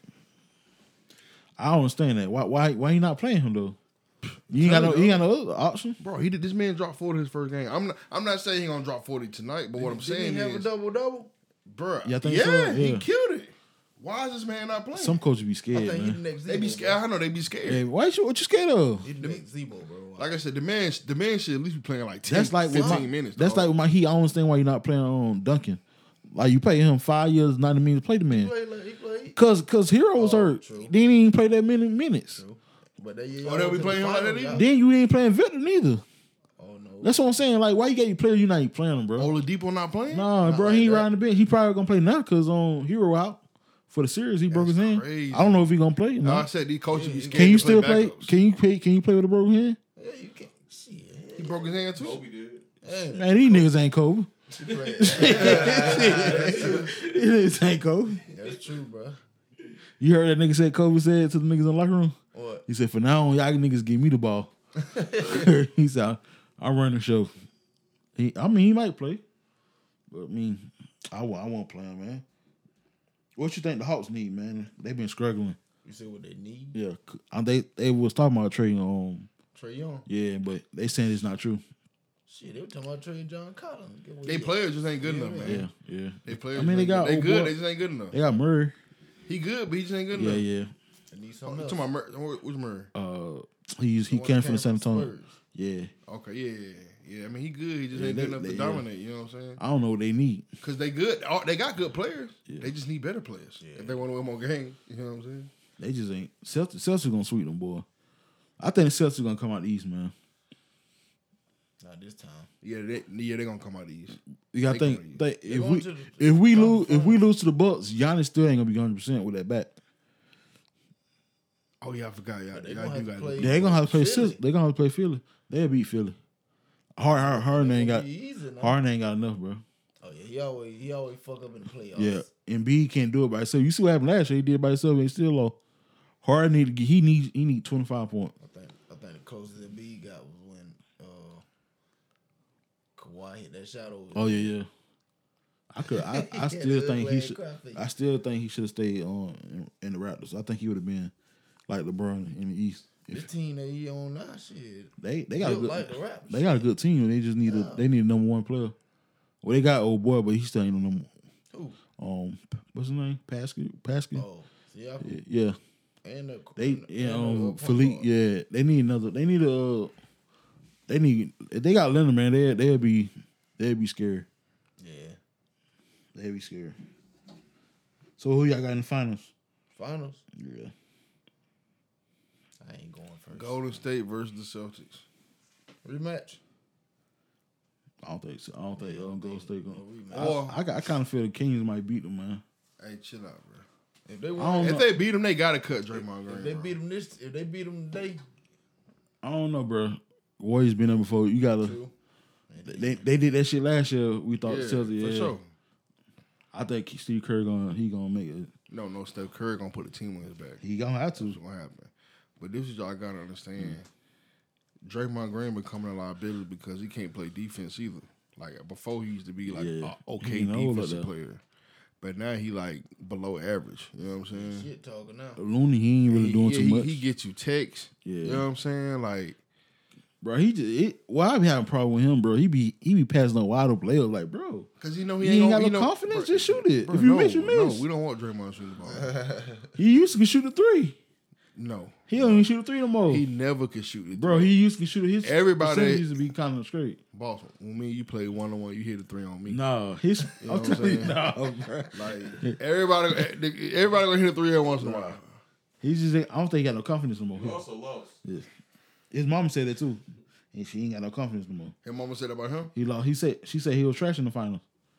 I don't understand that. Why why why you not playing him though? You ain't got no you ain't got no other option. Bro, he did this man dropped forty his first game. I'm not I'm not saying he gonna drop forty tonight, but what I'm Didn't saying he have is, a double double? bro, Yeah, I think yeah, so, he yeah. killed it. Why is this man not playing? Some coaches be I scared, think he the man. next. they be Zebo, scared. I know they be scared. Hey, why you what you scared of? Bro. He the next Zebo, bro. Like I said, the man the man should at least be playing like ten, That's like with fifteen my, minutes. That's dog. like with my Heat. I don't understand why you're not playing on Duncan. Like you pay him five years, ninety minutes to play the man. He played like he played. Cause cause Hero was Oh, hurt. true. They didn't even play that many minutes. True. But they, Oh, they'll be playing him like that either? Then you ain't playing Victor neither. Oh no. That's what I'm saying. Like, why you got your player you not even playing them, bro? Oladipo not playing? Nah, Not bro, like he ain't that. riding the bench. He probably gonna play now because on Hero out for the series. He broke his hand. crazy. I don't know if he gonna play. No, No. I said these coaches be scared. Can you to still play? backups. Can you play? Can you play with a broken hand? Yeah, you can't. Shit. He broke his hand too. Kobe did. Hey, Man, these niggas ain't Kobe. he played. These niggas ain't Kobe. That's true, bro. You heard that nigga said Kobe said to the niggas in the locker room. What? He said, "For now on, y'all niggas give me the ball." He said, "I run the show." He, I mean, he might play, but I mean, I, wa- I won't play him, man. What you think the Hawks need, man? They been struggling. You see what they need? Yeah, c- uh, they they was talking about trading um Trey Young. yeah, but they saying it's not true. Shit, they were talking about trading John Collins. Get what They he- players just ain't good enough, Yeah, man. yeah. They players. I mean, they ain't got good. they old good. boy- They just ain't good enough. They got Murray. He good, but he just ain't good Yeah, enough. yeah. They need You something else. talking about Murray? Which Murray? Uh, he's he The one came that from the San Antonio. Spurs. Yeah, Okay, yeah, yeah, yeah. I mean, he good. He just Yeah, ain't they- good enough they- to yeah. dominate. You know what I'm saying? I don't know what they need. Because they good. Oh, they got good players. Yeah. They just need better players if they want to win more games. You know what I'm saying? They just ain't. Celtics, Celtics gonna sweep them, boy. I think the Celtics gonna come out the East, man. Not this time. Yeah, they yeah they gonna come out of these. You gotta They think, gonna- think They if going we to the- if we conference lose if we finals. lose to the Bucks, Giannis still ain't gonna be one hundred percent with that bat. Oh yeah, I forgot. Y'all, they y'all gonna do have to got play- They ain't gonna have to play. Philly. Sil- They gonna have to play Philly. They'll beat Philly. Hard, hard, Harden ain't got. Be easy now. Harden ain't got enough, bro. Oh yeah, he always he always fuck up in the playoffs. Yeah, Embiid can't do it by himself. You see what happened last year? He did it by himself and he still low. Harden need to get, he needs he need twenty five points. I think I think the closest Embiid got was when uh, Kawhi hit that shot over. Oh yeah, yeah. I could. I, I Yeah, still they think he playing should. crappy. I still think he should have stayed on in, in the Raptors. I think he would have been like LeBron in the East. This If team that he on now, shit. they they got a Built good. like the Raptors. They got a good team. They just need a. They need a number one player. Well, they got old boy, but he still ain't no number. Who? Um, what's his name? Pascal. Pascal. Oh, yeah. Yeah, And the they and yeah. the Um, point Philippe. guard. Yeah, they need another. They need a. They need. If they got Leonard, man, they they'll be they'll be scared. Yeah. They'll be scared. So who y'all got in the finals? Finals. Yeah. I ain't going first. Golden State versus the Celtics. Rematch. I don't think so. I don't think um, Golden State No going. rematch. Or- I, I, I kind of feel the Kings might beat them, man. Hey, chill out, bro. If they I won, don't If know. they beat him, they gotta cut Draymond Green. if they bro. beat them this, if they beat them today, I don't know, bro. Warriors been there before. You gotta. too. They they did that shit last year. We thought yeah, the Celtics. for Yeah. sure. I think Steve Kerr gonna he gonna make it. No, no, Steph Curry gonna put the team on his back. He gonna have to. That's what's gonna happen. But this is y'all gotta understand. Draymond Green becoming a liability because he can't play defense either. Like before, he used to be like Yeah. a okay He know defensive that. player, but now he like below average. You know what I'm saying? Shit talking now. Looney, he ain't really He- doing yeah, too he, much. He gets you texts. Yeah. You know what I'm saying? Like, Bro, he just it, well, I be having a problem with him, bro. He be he be passing on wide open layups, like, bro. cause you know he You ain't, ain't gonna, got he no know- confidence, bro, just shoot it. bro, If you no, miss, you miss. No, we don't want Draymond to shoot the ball. He used to can shoot a three. No, He don't even shoot a three no more. he never could shoot it. Bro, he used to shoot his Everybody- percentage used to be kind of straight. boss. When me and you play one on one, you hit a three on me. No, his know I'm what I'm telling you, saying? no, bro. Like everybody, everybody gonna hit a three every once in a while. He's just I don't think he got no confidence no more. You also lost. Yeah. His mama said that too. And she ain't got no confidence no more. His mama said that about him. He lost. He said she said he was trash in the finals.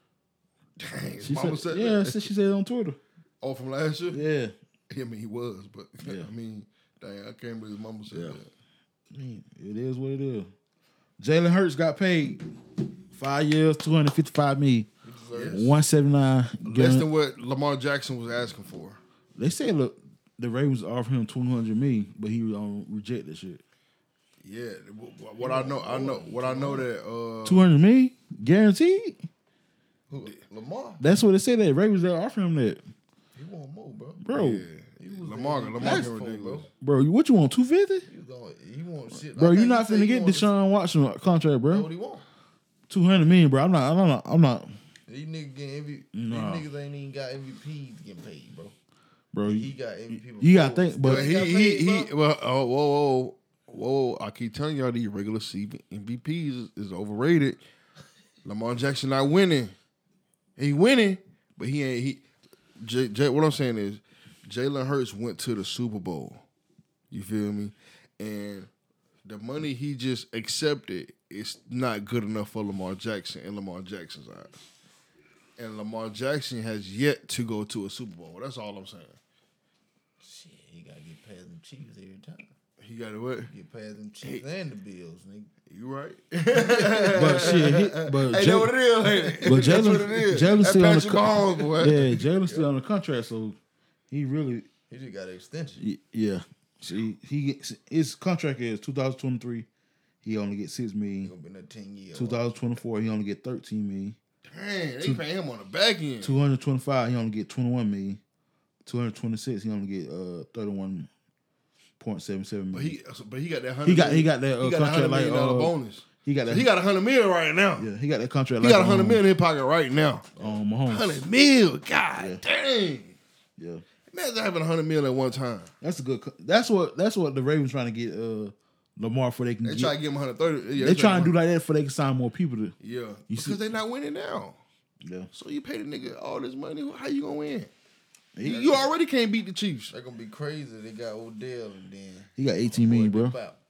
Dang, his She mama said, said yeah, that. she she said it on Twitter. Oh, from last year. Yeah. I mean, he was, but Yeah. I mean, dang, I can't believe his mama said Yeah. that. I mean, it is what it is. Jalen Hurts got paid five years, two hundred fifty-five million, one seventy-nine. Less than what Lamar Jackson was asking for. They said, look, the Ravens offered him two hundred million, but he was on reject that shit. Yeah, wh- what I know, I know, what I know that uh, Two hundred million guaranteed. Who? Lamar. That's what they said. That Ravens they offered him that, He want more, bro. bro. yeah, Lamar, Lamar That's getting full, ridiculous. Bro, you- what you want? Two fifty, He was going. He want shit. bro. I You're think not he said finna he get wanted- Deshaun Watson contract, That's bro. what he want. Two hundred million, bro. I'm not. I'm not. I'm not, These niggas getting M V P. Nah. These niggas ain't even got M V Ps getting paid, bro. bro. He You, got M V P. you gotta before. think, but But he he, got he, paid, he, bro. well, oh, whoa, whoa, whoa! I keep telling y'all these regular season M V Ps is, is overrated. Lamar Jackson not winning. He winning, but he ain't. He, J, J, what I'm saying is, Jalen Hurts went to the Super Bowl. You feel me? And the money he just accepted is not good enough for Lamar Jackson in Lamar Jackson's eyes. And Lamar Jackson has yet to go to a Super Bowl. That's all I'm saying. Shit, he gotta get past them Chiefs every time. He got to what? Get past them Chiefs and the Bills, nigga. You right? but shit, he, but Hey, Jay- know what it is? Hey, But that's Jalen, what it is. Jalen That's still on the Patrick con- Mahomes, boy. yeah, Jalen still on the contract, so he really, He just got an extension. y- yeah. See, he gets his contract is two thousand twenty-three. He only get six He million. gonna be in that ten years. two thousand twenty-four, he only get thirteen million. Dang, they paying him on the back end. two hundred twenty-five, he only get twenty-one million. two hundred twenty-six, he only get uh thirty-one point seven seven But million. he, but he got that hundred. He got he got that uh, he got a contract hundred like million dollar uh, bonus. he got So that he got a hundred mil right now. yeah he got that contract He like got a hundred um, mil in his pocket right now. on Mahomes. Hundred mil, god dang! Yeah, Imagine having a hundred mil at one time. that's a good. co- That's what that's what the Ravens trying to get uh Lamar for they can. They get, try to give him one hundred thirty. Yeah, they trying to do like that for they can sign more people to. Yeah, You because see- they not winning now. Yeah, So you pay the nigga all this money. How you gonna win? You, you already can't beat the Chiefs. They're gonna be crazy. They got Odell and then he got eighteen million, bro. dip out.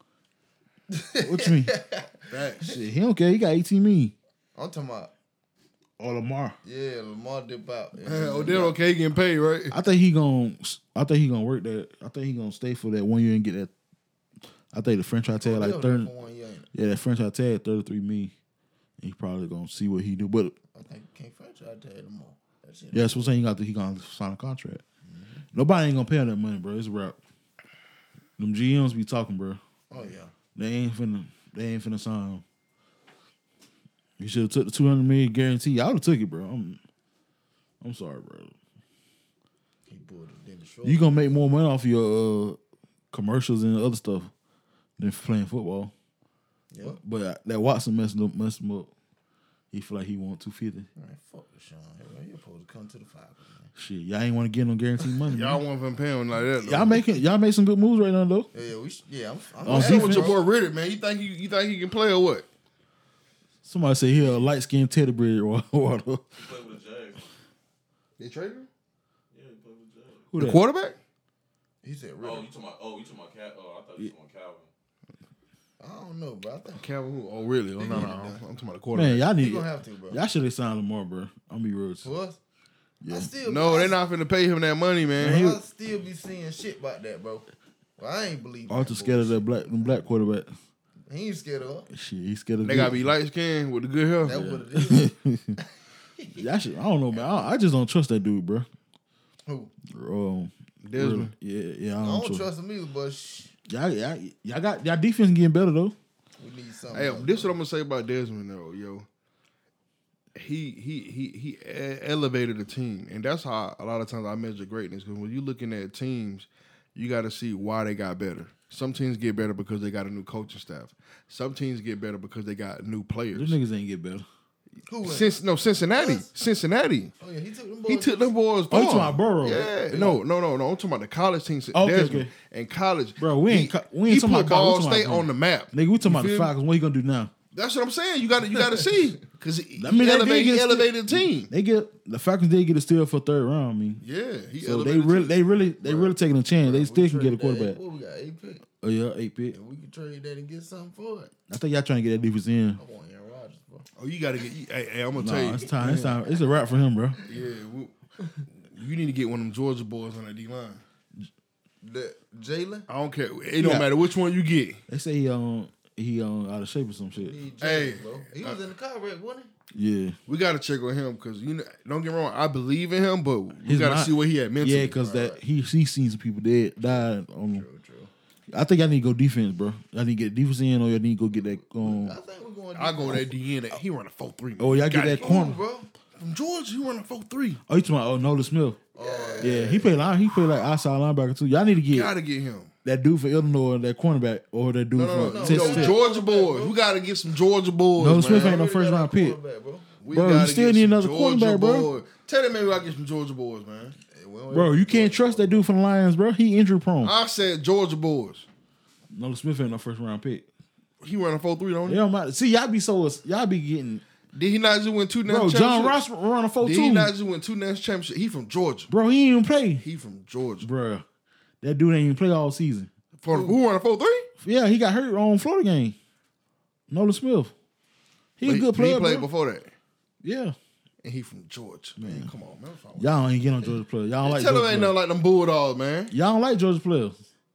What you mean? Facts. Shit, he don't care. He got eighteen million. I'm talking about Or Lamar. yeah, Lamar dip out. And Man, then Odell okay he getting paid, right? I think he gon' I think he gonna work that. I think he gonna stay for that one year and get that. I think the franchise tag like Odell thirty. there for one year, ain't it? Yeah, that franchise tag thirty three million. He probably gonna see what he do, but I think you can't franchise tag no more. That's it. yeah, that's what I'm saying. He got to, he gonna sign a contract. Nobody ain't gonna pay him that money, bro. It's a wrap. Them G Ms be talking, bro. Oh yeah. They ain't finna. They ain't finna sign him. You should have took the two hundred million guarantee. I would have took it, bro. I'm. I'm sorry, bro. He pulled it in the short. You gonna make more money off your uh, commercials and other stuff than playing football. Yeah. But that Watson messed him up. Messed him up. He feel like he want two fifty. Man, fuck Deshaun. Hey, you're supposed to come to the Falcons, man. Shit, y'all ain't want to get no guaranteed money. Y'all man. want from pay him like that. Though. Y'all making y'all make some good moves right now though. Yeah, yeah, we sh- yeah. I'm, I'm On Hey, defense, with your boy Riddick, man. You think he, you think he can play or what? Somebody say he a light skinned Teddy bear or what? He played with the Jags. They traded him. Yeah, he played with the Jags. Who The that? quarterback? He said, Oh, really? you talking about? Oh, you talking about Cal? Oh, I thought you talking about Calvin. I don't know, bro. I think Calvin who? Oh, really? Oh, no, no, no. I'm talking about the Man, quarterback. y'all he need gonna have to, bro. y'all should have signed Lamar, bro. I'm be real. For us, Yeah. I still, No, I, they're not finna pay him that money, man. he- I still be seeing shit about that, bro. Well, I ain't believe. Arthur scared of that black them black quarterback. He ain't scared of her. Shit, he scared of. They gotta be light skinned with the good hair. That's what it is. That shit, I don't know, man. I, I just don't trust that dude, bro. Who? Um, Desmond. really. Yeah, yeah. I I don't, don't trust. trust him either, but shh, Y'all, y'all, y'all got y'all defense getting better though. we need something. Hey, else, this is bro. what I'm gonna say about Desmond though, yo. He he he he e- elevated the team, and that's how a lot of times I measure greatness. Because when you're looking at teams, you got to see why they got better. Some teams get better because they got a new coaching staff. Some teams get better because they got new Those players. niggas ain't get better. Who went? Since no Cincinnati, Us? Cincinnati. Oh yeah, he took them boys. He took them boys. Oh, you far. talking about Burrow? Yeah, no, no, no, no. I'm talking about the college team. Okay, Desmond. okay. And college, Bro, we he, ain't co- we ain't he talking put about college, Ball we talking State about on the map. Nigga, we talking You about the feel me? Falcons. What you gonna do now? That's what I'm saying. You got to you got to see because he, I mean, he, they elevated, did he get- elevated the team. They get the Falcons did get a steal for third round. I mean, Yeah, he so they elevated the really, team. they really, they really taking a chance. They We still can get a trade that. quarterback. What we got? Eight pick. Oh yeah, eight pick. And we can trade that and get something for it. I think y'all trying to get that defense in. I want Aaron Rodgers, bro. Oh, you got to get. Hey, hey, I'm gonna Nah, tell you. it's time. It's time. It's a wrap for him, bro. Yeah, we, you need to get one of them Georgia boys on that D line. The Jalen. I don't care. It don't Yeah. matter which one you get. They say he um he um out of shape or some shit. Need Jalen, Hey, bro. He was in the car wreck, wasn't Yeah, We got to check on him because you know. Don't get me wrong. I believe in him, but we His got to mind- see what he had mentally. yeah, because that he he seen some people dead died on him. he? True, true. I think I need to go defense, bro. I need to get defense in, or y'all need to go get that. Um, I think we're going. I go with that D N. He run a four three. oh, y'all get that corner. bro. from Georgia. He run a four three. Oh, you talking about oh Nolan Smith? Oh, Yeah, he played line. He played like outside linebacker too. Y'all need to get Gotta get him. that dude for Illinois, that cornerback, or that dude No, no, for no, Texas no, Tech. Georgia boys. We gotta get some Georgia boys. Nolan man. Smith ain't no Already first got round a pick. quarterback, bro. We Bro, you gotta still get need some another Georgia quarterback, bro. boys. Tell them man we gotta get some Georgia boys, man. Hey, we don't Bro, have- you can't trust that dude from the Lions, bro. He injury prone. I said Georgia boys. Nolan Smith ain't no first round pick. He run a four three, don't It he? don't matter. See, y'all be so y'all be getting Did he not just win two bro. national John championships? Ross run a four Did he two. not just win two national championships? He from Georgia. Bro, he ain't even play. He from Georgia. Bro, that dude ain't even play all season. For who run a four three? Yeah, he got hurt on Florida game. Nolan Smith. He a good player, He played bro. before that, Yeah. and he from Georgia. Man, come on, man. What's wrong with Y'all ain't getting on Georgia players. Y'all don't you? like Tell him Georgia ain't players. nothing like them Bulldogs, man. Y'all don't like Georgia players.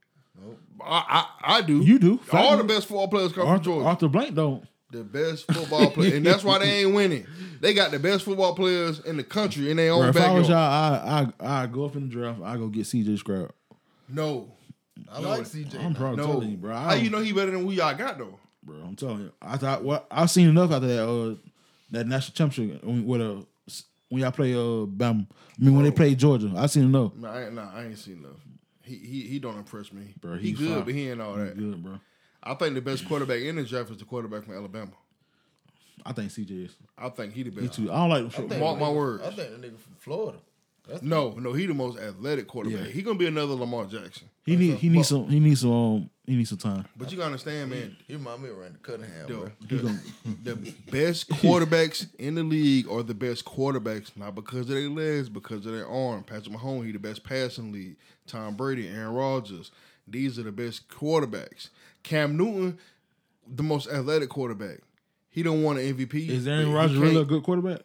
I, I I do. You do. All the best football players come from Arthur, Georgia. Arthur Blank don't. The best football players, and that's why they ain't winning. They got the best football players in the country in their Bro, own if I was y'all, backyard. I I I go up in the draft. I go get C J Stroud. No, I like C J. I'm probably no. telling you, bro. I How you don't- know he better than who y'all got though? bro? I'm telling you. I thought well, I seen enough after that uh that national championship when with uh when y'all play uh Bama. I mean when they play Georgia. I seen enough. Nah, I ain't, nah, I ain't seen enough. He he he don't impress me, Bro, He he's good, fine. but he ain't all that. Good, bro. I think the best quarterback in the draft is the quarterback from Alabama. I think C J is. I think he the Me best. too. I don't like them I short. think Mark the my nigga- words. I think the nigga from Florida. That's No, no, he the most athletic quarterback. Yeah. He gonna be another Lamar Jackson. He need he needs some he needs some um he needs some time. But you gotta understand, man. He remind me of Randy Cunningham, bro. The, the, the best quarterbacks in the league are the best quarterbacks, not because of their legs, because of their arm. Patrick Mahomes, he the best passer in the league. Tom Brady, Aaron Rodgers, these are the best quarterbacks. Cam Newton, the most athletic quarterback. He don't want an M V P. Is but Aaron he Rodgers can't- really a good quarterback?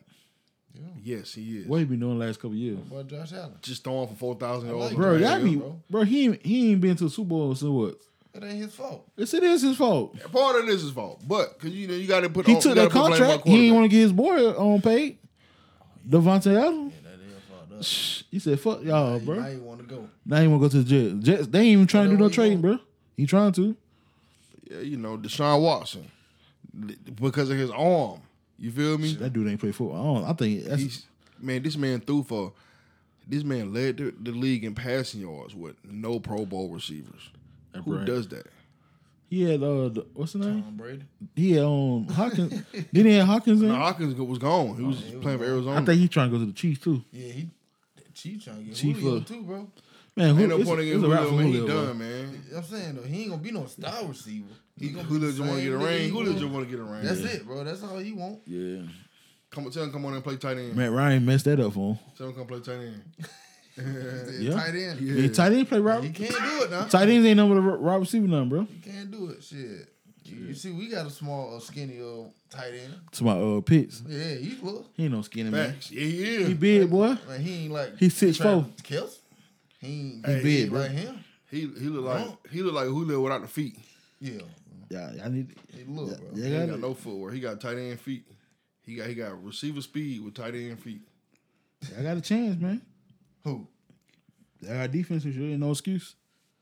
Yes, he is. What he been doing the last couple of years? Boy, Josh Allen. Just throwing for four thousand yards. like Bro, Josh y'all Allen, be bro. bro. He ain't, he ain't been to the Super Bowl so what? It ain't his fault. Yes, it is his fault. Part of this is fault, but because you know you got to put He on, took you gotta that put blame on contract. He ain't quarterback. want to get his boy on paid. Devontae Adams. That is fucked up. Shh, he said, "Fuck y'all, Now bro." you want to go. Now he want to go to the Jets. Jets. They ain't even trying to do know no what he trading, want? bro. He trying to. Yeah, you know Deshaun Watson because of his arm. You feel me? That dude ain't play football. I, don't, I think that's He's man. This man threw for. This man led the, the league in passing yards with no Pro Bowl receivers. that Who Brad. does that? He had uh, the, what's the name? Tom Brady. He had um Hawkins. Didn't he have Hawkins in? No, Hawkins was gone. He was he was playing for gone. Arizona. I think he trying to go to the Chiefs too. Yeah, he. Chief trying to get Chief, Julio uh, too, bro. Man, who, Ain't no it's, point in it's getting a wrap Julio, for man. He Julio, bro. done, man. I'm saying though, he ain't gonna be no star receiver. He gonna Julio be just the want to same get a nigga ring. he Julio was. just want to get a ring. That's Yeah. it, bro. That's all he want. Yeah, Come on, tell him come on and play tight end. Matt Ryan messed that up for him. Tell him come play tight end. Yeah. Tight end. Yeah. Tight end play He Robert. can't do it now. Tight ends ain't number the wide receiver number, bro. He can't do it. Shit. You, you see, we got a small, uh, skinny, uh, tight end. To my uh Pitts. Yeah, he look. He ain't no skinny man. Facts. Yeah, he is. He big boy. Like he ain't like He six four. Kelsey. He ain't He he big, ain't bro. like him. He he look like Wrong. he look like Julio without the feet. Yeah, Yeah, I need. he look, Yeah, bro. yeah. He ain't got it. no footwork. He got tight end feet. He got he got receiver speed with tight end feet. I got a chance, man. Who? I got defense and shit. Ain't no excuse.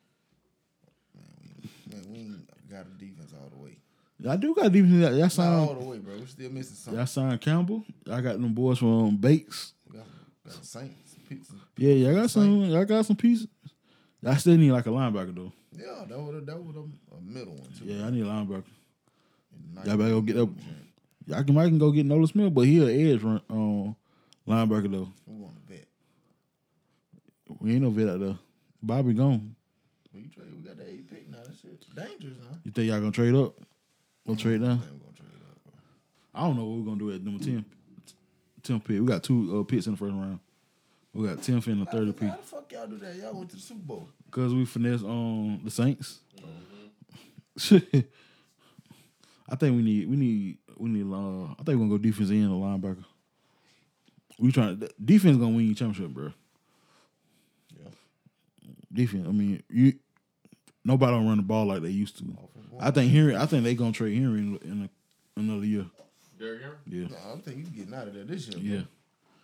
Man, we ain't got a defense all the way. I do got defense. Y'all Not signed. all the way, bro. We still missing something. Y'all signed Campbell. I got them boys from Bakes. We got, got the Saints. Pizza. Yeah, y'all got some. Y'all got some pieces. I still need like a linebacker though. Yeah, that would that would a, a middle one too. Yeah, I need a linebacker. Nice. Y'all better go get up. Y'all can, I can go get Nolan Smith, but he an edge run, um, linebacker though. We want a vet. We ain't no vet out there. Bobby gone. We trade. We got the eight pick now. That shit dangerous now. You think y'all gonna trade up? We'll trade down. I think we're gonna trade up, bro. I don't know what we're gonna do at number ten. Ten pick. We got two uh, picks in the first round. We got tenth and the thirty How pick. the fuck y'all do that? Y'all went to the Super Bowl. Cause we finesse on the Saints. I think we need we need we need uh I think we're gonna go defense and a linebacker. We trying to defense gonna win you championship, bro. Yeah. Defense. I mean, you nobody don't run the ball like they used to. I think Henry. I think they gonna trade Henry in, in a, another year. Derrick Henry? Yeah, No, I think he's getting out of there this year. yeah. Bro.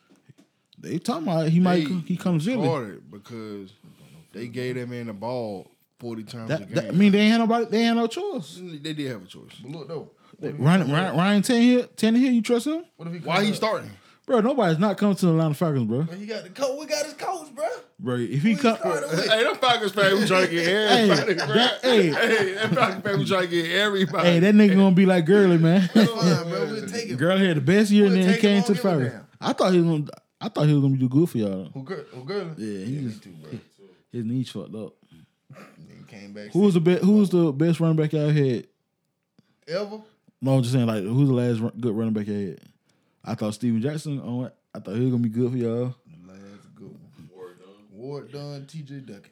They talking about he might They come, he comes Philly. Started because they gave that man the ball forty times a That, game. that, I mean, they ain't had nobody. They ain't had no choice. they did have a choice. But look though, They, Ryan, Ryan, Ryan Tannehill, Tannehill, you trust him, what if he? Why comes he up? starting? bro? Nobody's not coming to the Atlanta Falcons, bro. But he got the coach. We got his coach, bro. Bro, if he come, started with? Hey, them Falcons fans we trying to get hey, everybody. bro. that, hey, Hey, that Falcons fans we trying to get everybody. hey, that nigga gonna be like Gurley, man. That's fine, bro. We'll take it. Girl had the best year, and We'll then he take came him, to the won't give a Falcons. I thought he was gonna. I thought he was gonna do good for y'all. Who girl? Who girl? Yeah, he me just- too, bro. His knees fucked up. Then came back. Who was the best? Who was the best running back y'all had? ever? No, I'm just saying, like, who's the last run, good running back y'all had? I thought Steven Jackson. On, I thought he was gonna be good for y'all. The last good one. Word done. Ward Dunn, T J Duckett.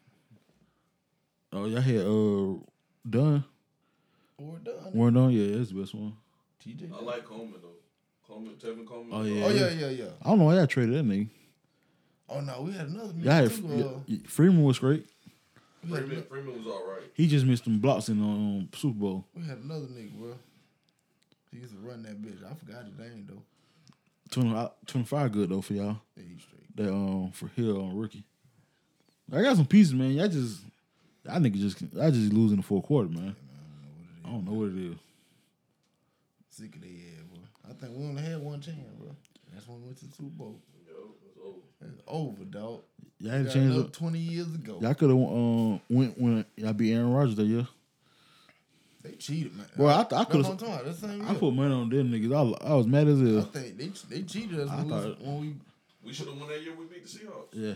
Oh, y'all had uh Dunn. Ward Dunn. Warren Dunn. Yeah, that's the best one. T J. I like Coleman though. Coleman, Tevin Coleman. Oh yeah. Oh yeah, yeah, yeah. I don't know why y'all traded that nigga. Oh no, we had another. Y'all had too, uh, yeah, Freeman was great. we, had, Freeman, Freeman was all right. He just missed them blocks in the um, Super Bowl. we had another nigga, bro. He used to run that bitch. I forgot his name though. twenty, uh, twenty-five good though for y'all. Yeah, he's straight. That um for Hill on rookie. I got some pieces, man. Y'all just I nigga just I just losing the fourth quarter, man. I don't know what it is. Sick of their ass, bro. I think we only had one chance, bro. That's when we went to the Super Bowl. Yo, it's over. It's over, dog. Y'all had a Got chance. another Of, twenty years ago. y'all could have um went when y'all beat Aaron Rodgers that year. They cheated, man. Bro, I th- I That's could've- what I'm talking about. That's the same I year. put money on them niggas. I, I was mad as I hell. think they they cheated us I when we, was, thought- when we We should have won that year we beat the Seahawks. Yeah.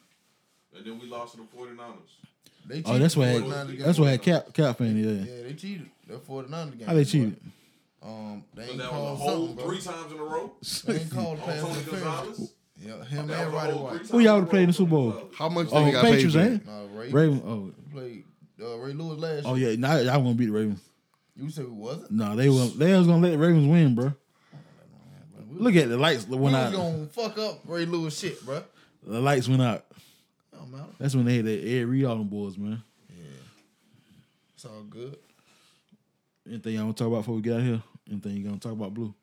And then we lost to the 49ers. they cheated. Oh, that's what the had, 49ers game. that's what had Cap Cap fan. Yeah. Yeah, they cheated. That forty-niners game. How they boy. cheated? Um, they But ain't that was a called whole something, bro. three times in a row. They ain't called On pass Tony interference. Gonzalez. Yeah, him That and was a Roddy whole White. three Who y'all times would've played in the in a Super row. Bowl? How much Oh, they got Patriots, paid? ain't for? it? No, Ray. Ravens. Oh, Played uh, Ray Lewis last oh year. yeah. Now y'all gonna beat the Ravens. You said we wasn't? No, they was they was gonna let the Ravens win, bro. We Look at the lights we went was out. gonna fuck up Ray Lewis shit, bro. The lights went out. Oh man, That's when they had that Ed Reed all them boys, man. it's all good. Anything y'all want to talk about before we get out here? Anything you gonna talk about, Blue?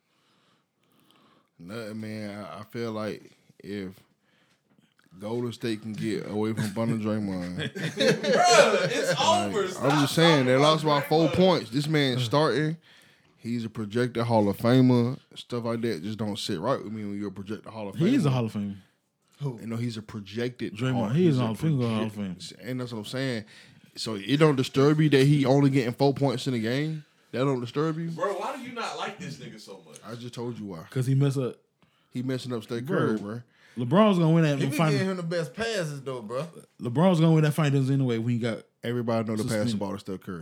Nothing, man. I, I feel like if Golden State can get away from Thunder Draymond, It's over. I'm just saying they lost by four points. This man starting. He's a projected Hall of Famer. Stuff like that just don't sit right with me when you're a projected Hall of Famer. He is a Hall of Fame. You know, he's a projected. Draymond, Hall- he is he's a a Hall of Fame, Hall of project- Fame. And that's what I'm saying. So it don't disturb you that he only getting four points in the game. That don't disturb you. Bro, why do you not like this nigga so much? I just told you why. Cause he messed up. He messing up Steph Bro. Curry, bro. LeBron's gonna win that He be final. giving him the best passes though, bro. LeBron's gonna win that finals anyway. When he got Everybody know the pass Suspended. the ball to Steph Curry.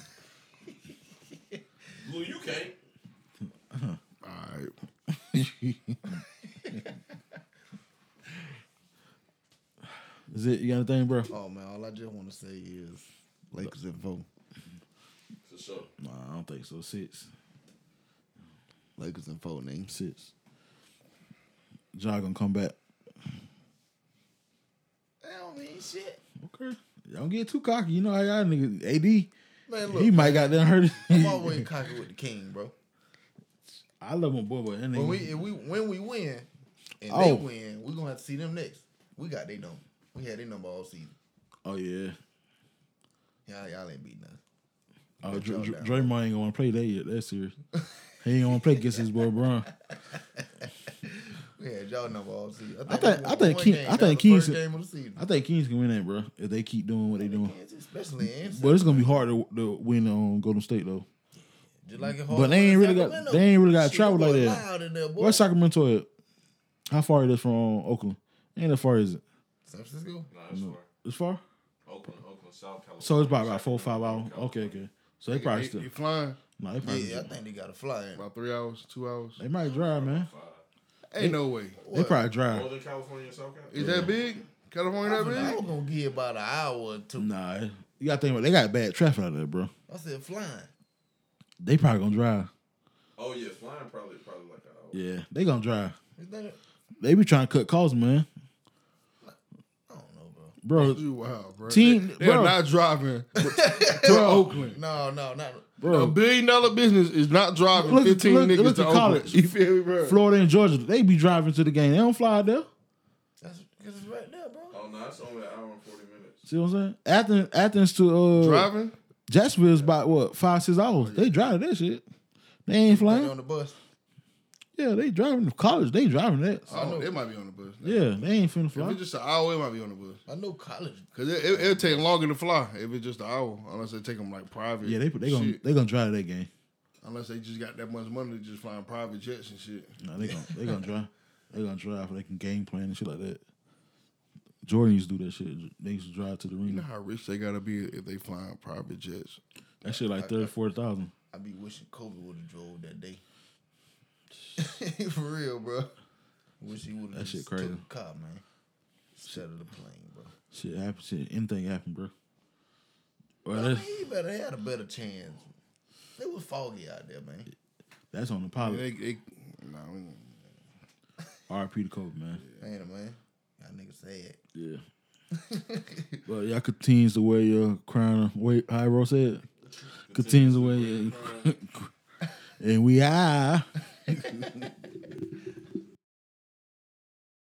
Blue, you can't. All right. is it? You got anything, bro? Oh man, all I just want to say is Lakers in four. So For sure. Nah, I don't think so. Six. Lakers in four names. Six. Ja gonna come back. That don't mean shit. Okay. Don't get too cocky. You know how y'all niggas. A D, Man, look, he might man, got done hurt. I'm always cocky with the king, bro. I love my boy, but that nigga. When we, if we when we win and Oh. they win, we gonna have to see them next. We got their number. We had their number all season. Oh, yeah. Y'all, y'all ain't beating us. Oh, Let Dr- y'all Dr- down. Draymond ain't gonna play that yet. That's serious. He ain't gonna play against his boy Bron. We had y'all number all season. I think- they I won think one King- game. I That think was the first Kings- game of the season. I think Kings can win that, bro. If they keep doing what they doing. Kansas, especially in But it's gonna be hard to, to win on Golden State though. just like it But they ain't really got they ain't really got to travel like that. Loud in there, boy. Where's Sacramento at? How far it is from Oakland? Ain't that far is it? San Francisco? Nah, it's far. It's far. Oakland, Oakland, South Carolina. So it's about about four or five hours. Okay, okay. So they probably They, still. they flying No, they probably. Yeah, I think they got to fly in. about three hours, two hours. They might drive, man. Ain't no way. They probably drive. Northern California and South Carolina. Is that big? California I that was, I was big? gonna give about an hour or two. Nah, you gotta think about. They got bad traffic out there, bro. I said flying. They probably gonna drive. Oh yeah, flying probably probably like an hour. Yeah, they gonna drive. Is that it? They be trying to cut costs, man. I don't know, bro. Bro, You wild, bro. Team- they, they bro. are not driving to Oakland. No, no, not. A bro. billion dollar business is not driving Look at- fifteen look- niggas look to at Oakland. college. You feel me, bro? Florida and Georgia, they be driving to the game. They don't fly out there. That's because it's right there, bro. Oh no, it's only an hour and forty minutes. See what I'm saying? Athens, Athens to uh, Driving? Jacksonville is about what five, six hours. They drive that shit. They ain't Like flying. on the bus. Yeah, they driving to college. They driving that. Oh, they might be on the bus. Yeah, they ain't finna If fly. it's just an hour, it might be on the bus. I know college. Cause it, it, it'll take longer to fly if it's just an hour, unless they take them like private. Yeah, they they gonna shit. they gonna drive that game. Unless they just got that much money to just flying private jets and shit. No, they gonna they gonna drive. They gonna drive. They can game plan and shit like that. Jordan used to do that shit. They used to drive to the You know arena. how rich they gotta be if they flying private jets. That shit like thirty, forty thousand. I be wishing Kobe would have drove that day. For real, bro. Wish he would have That shit just crazy. took the car, man. Instead of the plane, bro. Shit happen. Shit, anything happen, bro. Well, I that's, mean, he better had a better chance. It was foggy out there, man. that's on the Yeah, pilot. they, they, nah, we ain't- R I P to Kobe, man. Ain't it, man? Y'all niggas sad. Yeah. But y'all continues to wear your crown. Wait, how Rose said? Continues to wear your. And we are.